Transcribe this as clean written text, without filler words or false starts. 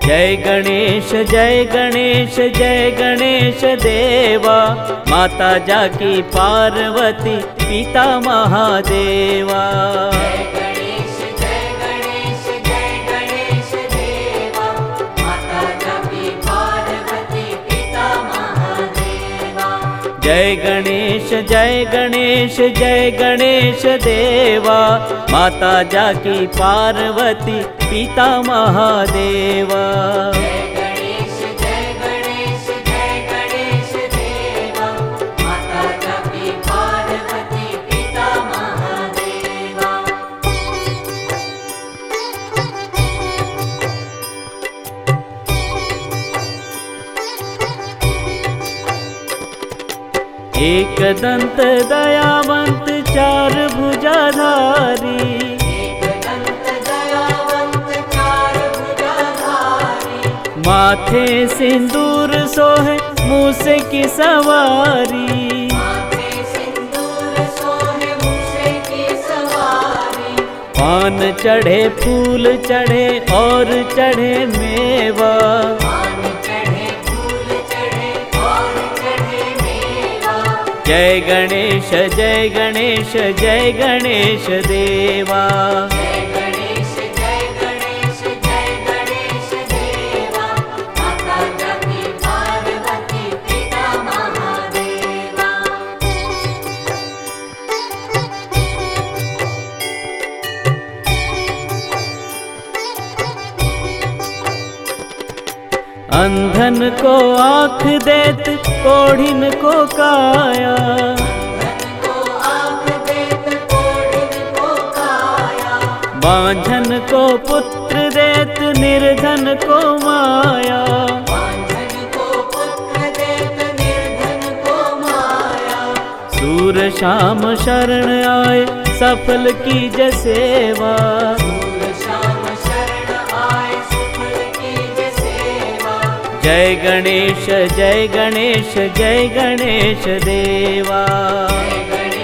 जय गणेश जय गणेश जय गणेश देवा, माता जाकी पार्वती पिता महादेवा। जय गणेश जय गणेश जय गणेश देवा, माता जाकी पार्वती पिता महादेवा। जय गणेश जय गणेश जय गणेश देवा, माता जाकी पार्वती पिता महादेवा। जय गणेश जय गणेश जय गणेश देवा, माता जाकी पार्वती पिता महादेवा। एक दंत दयावंत चार भुजाधारी, एकदंत दयावंत चार भुजाधारी, माथे सिंदूर सोहे मूसे की सवारी। माथे सिंदूर सोहे मूसे की सवारी। पान चढ़े फूल चढ़े और चढ़े मेवा, पान चढ़े फूल चढ़े और चढ़े मेवा। जय गणेश जय गणेश जय गणेश देवा। जय गणेश जय गणेश जय गणेश देवा, माता जाकी पार्वती पिता महादेवा। अंधन को आँख देत कोढ़िन को काया, धन को आँख देत कोढ़िन को काया। बांझन को पुत्र देत निर्धन को माया। बांझन को पुत्र देत निर्धन को माया। सूर शाम शरण आए सफल कीज सेवा, सूर श्याम शरण आए सफल कीज सेवा। जय गणेश जय गणेश जय गणेश देवा। जय गणेश